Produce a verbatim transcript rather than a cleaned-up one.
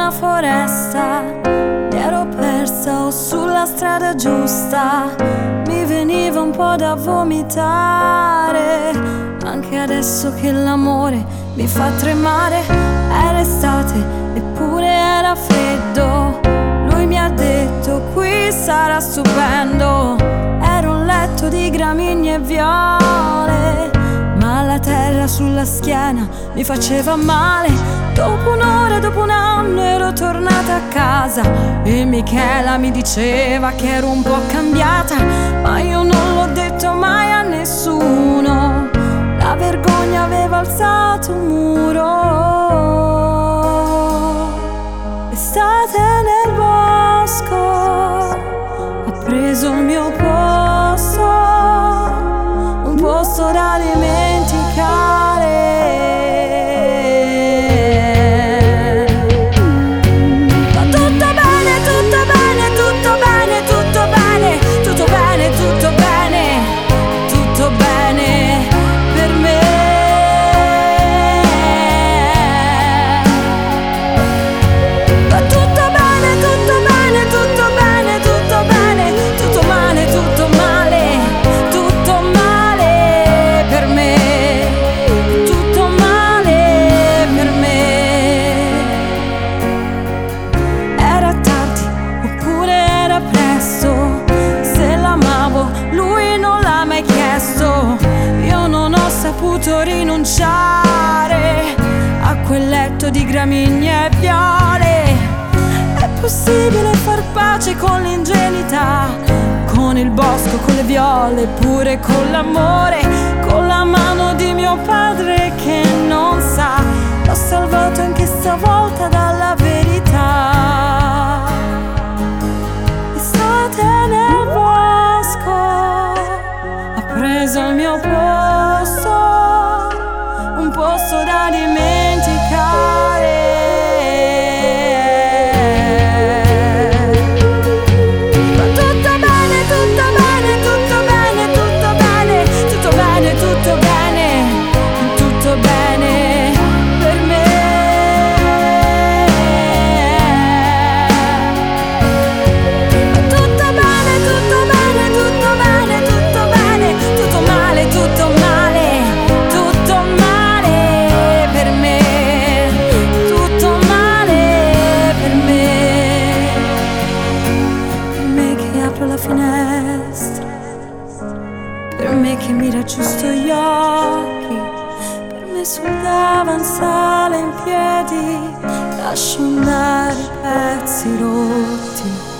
una foresta, mi ero persa o sulla strada giusta, mi veniva un po' da vomitare. Anche adesso che l'amore mi fa tremare, era estate eppure era freddo. Lui mi ha detto qui sarà stupendo, era un letto di gramigna e viole, ma la terra sulla schiena mi faceva male. Dopo un'ora, dopo un anno ero tornata a casa e Michela mi diceva che ero un po' cambiata, ma io non l'ho detto mai a nessuno. La vergogna aveva alzato un muro. Estate nel bosco, ha preso il mio posto, un posto da dimenticare. Io non ho saputo rinunciare a quel letto di gramigna e viole. È possibile far pace con l'ingenuità, con il bosco, con le viole, pure con l'amore, con la mano di mio padre che non sa. L'ho salvato anche stavolta dalla verità. Estate nel bosco, ha preso il mio posto, un posto da dimenticare. Ma tutto bene, tutto bene, tutto bene, tutto bene, tutto bene, tutto bene, tutto bene per me. Ma tutto bene, tutto bene, tutto bene, tutto bene, tutto male, tutto male, tutto male per me, tutto male per me. Per me che apro la finestra, per me che mi raggiusto gli occhi, per me sul davanzale in piedi lascio andare i pezzi rotti.